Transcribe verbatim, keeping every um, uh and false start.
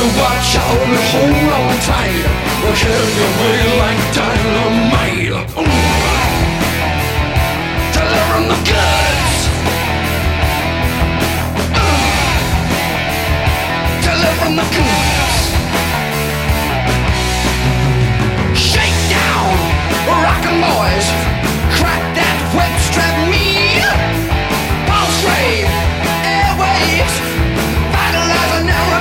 watch out and hold on tight. We'll carry you away like dynamite. Ooh. Delivering the goods. Uh. Delivering the goods.